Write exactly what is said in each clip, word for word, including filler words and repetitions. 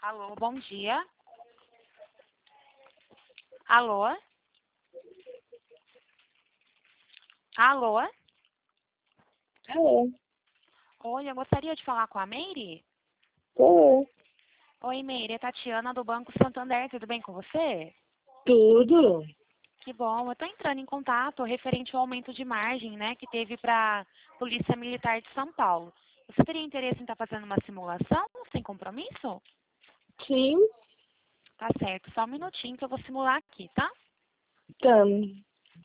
Alô, bom dia. Alô? Alô? Alô, Oi, eu gostaria de falar com a Meire. tô. Oi, Meire, é Tatiana do Banco Santander, tudo bem com você? Tudo? Que bom, eu estou entrando em contato referente ao aumento de margem, né, que teve para a Polícia Militar de São Paulo. Você teria interesse em estar fazendo uma simulação sem compromisso? Sim, Tá certo, só um minutinho que eu vou simular aqui, tá? estamos.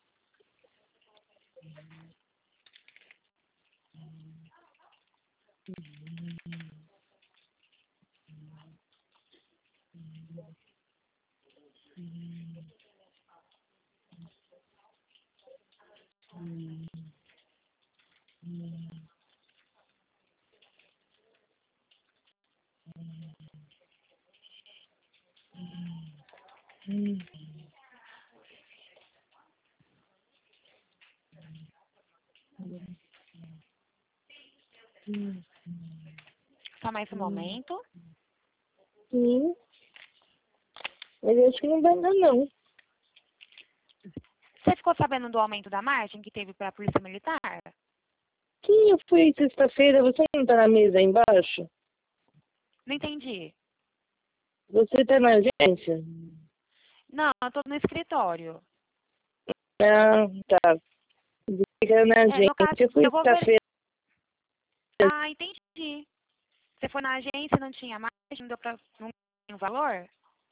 Só mais um momento. Sim, mas acho que não vai dar, não. Você ficou sabendo do aumento da margem que teve para a Polícia Militar? Sim, eu fui sexta-feira. Você não tá na mesa aí embaixo? Não entendi. Você tá na agência? Não, eu tô no escritório. Ah, tá. Fica na É, no caso, agência. Eu fui eu vou ver. sexta-feira. Ah, entendi. Você foi na agência e não tinha margem, não deu pra. Não tinha o valor?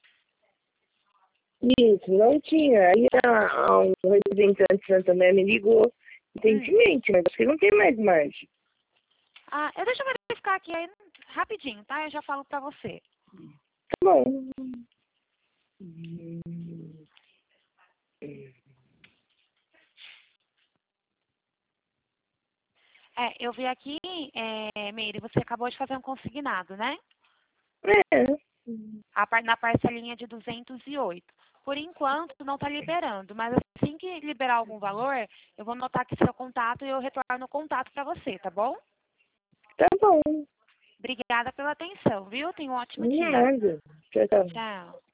Isso, não tinha. Aí a, a, um representante de Santander me ligou. Hum. Recentemente, mas acho que não tem mais margem. Ah, eu deixa eu verificar aqui aí rapidinho, tá? Eu já falo pra você. Tá bom. É, eu vi aqui, é, Meire, você acabou de fazer um consignado, né? É. A par- na parcelinha de duzentos e oito. Por enquanto, não está liberando, mas assim que liberar algum valor, eu vou anotar aqui seu contato e eu retorno o contato para você, tá bom? Tá bom. Obrigada pela atenção, viu? Tenha um ótimo dia. Nada. Tchau, tchau. Tchau.